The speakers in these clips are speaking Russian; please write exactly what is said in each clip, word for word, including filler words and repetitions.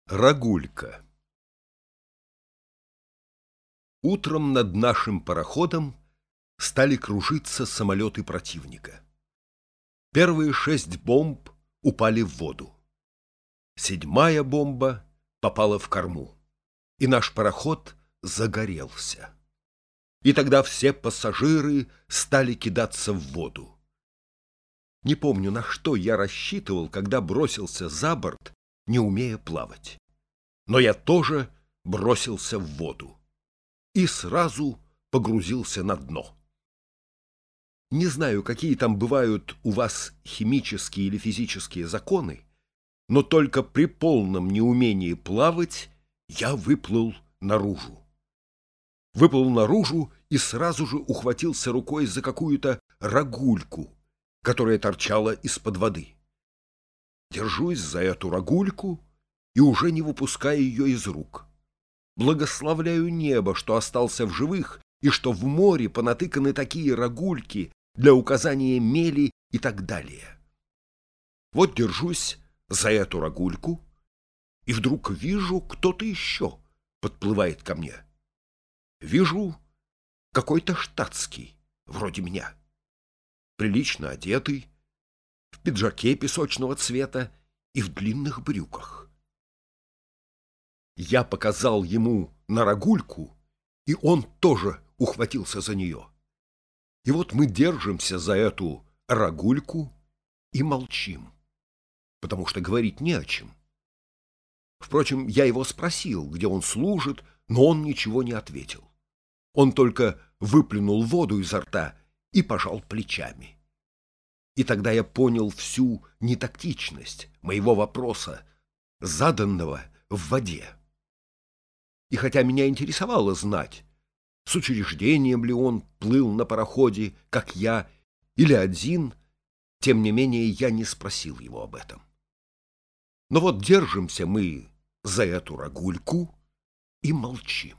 Рагулька. Утром над нашим пароходом стали кружиться самолеты противника. Первые шесть бомб упали в воду. Седьмая бомба попала в корму, и наш пароход загорелся. И тогда все пассажиры стали кидаться в воду. Не помню, на что я рассчитывал, когда бросился за борт, не умея плавать. Но я тоже бросился в воду и сразу погрузился на дно. Не знаю, какие там бывают у вас химические или физические законы, но только при полном неумении плавать я выплыл наружу. Выплыл наружу и сразу же ухватился рукой за какую-то рагульку, которая торчала из-под воды. Держусь за эту рагульку и уже не выпускаю ее из рук. Благословляю небо, что остался в живых, и что в море понатыканы такие рагульки для указания мели и так далее. Вот держусь за эту рагульку, и вдруг вижу, кто-то еще подплывает ко мне. Вижу какой-то штатский, вроде меня, прилично одетый, в пиджаке песочного цвета и в длинных брюках. Я показал ему на рагульку, и он тоже ухватился за нее. И вот мы держимся за эту рагульку и молчим, потому что говорить не о чем. Впрочем, я его спросил, где он служит, но он ничего не ответил. Он только выплюнул воду изо рта и пожал плечами. И тогда я понял всю нетактичность моего вопроса, заданного в воде. И хотя меня интересовало знать, с учреждением ли он плыл на пароходе, как я, или один, тем не менее я не спросил его об этом. Но вот держимся мы за эту рагульку и молчим.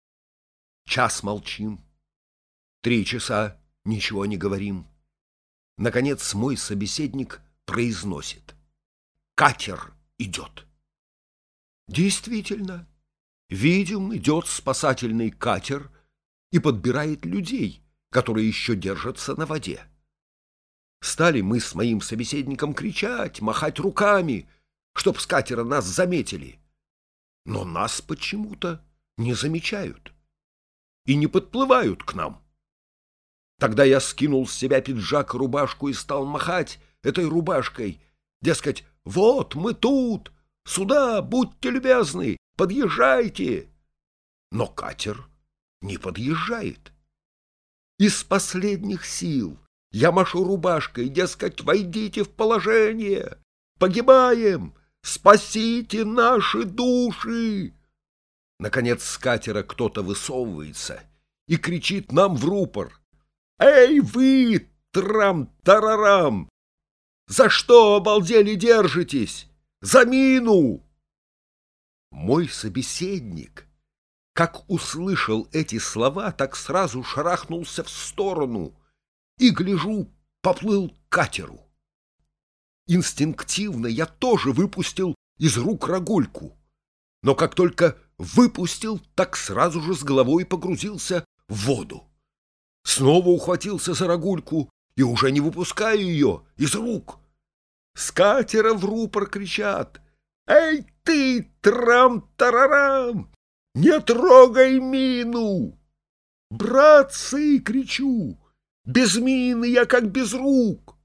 Час молчим, три часа ничего не говорим. Наконец мой собеседник произносит: «Катер идет». Действительно, видим, идет спасательный катер и подбирает людей, которые еще держатся на воде. Стали мы с моим собеседником кричать, махать руками, чтоб с катера нас заметили. Но нас почему-то не замечают и не подплывают к нам. Тогда я скинул с себя пиджак и рубашку и стал махать этой рубашкой, дескать, вот мы тут, сюда, будьте любезны, подъезжайте. Но катер не подъезжает. Из последних сил я машу рубашкой, дескать, войдите в положение, погибаем, спасите наши души. Наконец с катера кто-то высовывается и кричит нам в рупор: «Эй вы, трам-тарарам! За что, обалдели, держитесь? За мину!» Мой собеседник, как услышал эти слова, так сразу шарахнулся в сторону и, гляжу, поплыл к катеру. Инстинктивно я тоже выпустил из рук рагульку, но как только выпустил, так сразу же с головой погрузился в воду. Снова ухватился за рагульку и уже не выпускаю ее из рук. С катера в рупор кричат: «Эй ты, трам-тарарам! Не трогай мину!» «Братцы!» — кричу. «Без мины я как без рук!